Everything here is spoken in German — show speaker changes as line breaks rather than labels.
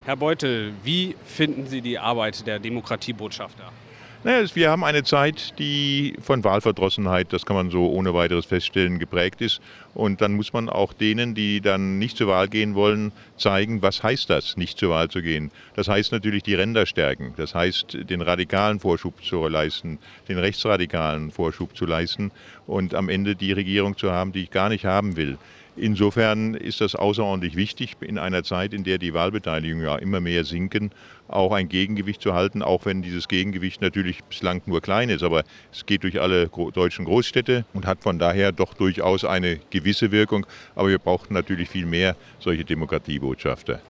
Herr Beutel, wie finden Sie die Arbeit der Demokratiebotschafter?
Naja, wir haben eine Zeit, die von Wahlverdrossenheit, das kann man so ohne weiteres feststellen, geprägt ist. Und dann muss man auch denen, die dann nicht zur Wahl gehen wollen, zeigen, was heißt das, nicht zur Wahl zu gehen. Das heißt natürlich die Ränder stärken. Das heißt, den radikalen Vorschub zu leisten, den rechtsradikalen Vorschub zu leisten und am Ende die Regierung zu haben, die ich gar nicht haben will. Insofern ist das außerordentlich wichtig, in einer Zeit, in der die Wahlbeteiligung ja immer mehr sinken, auch ein Gegengewicht zu halten, auch wenn dieses Gegengewicht natürlich bislang nur klein ist. Aber es geht durch alle deutschen Großstädte und hat von daher doch durchaus eine gewisse Wirkung. Aber wir brauchen natürlich viel mehr solche Demokratiebotschafter.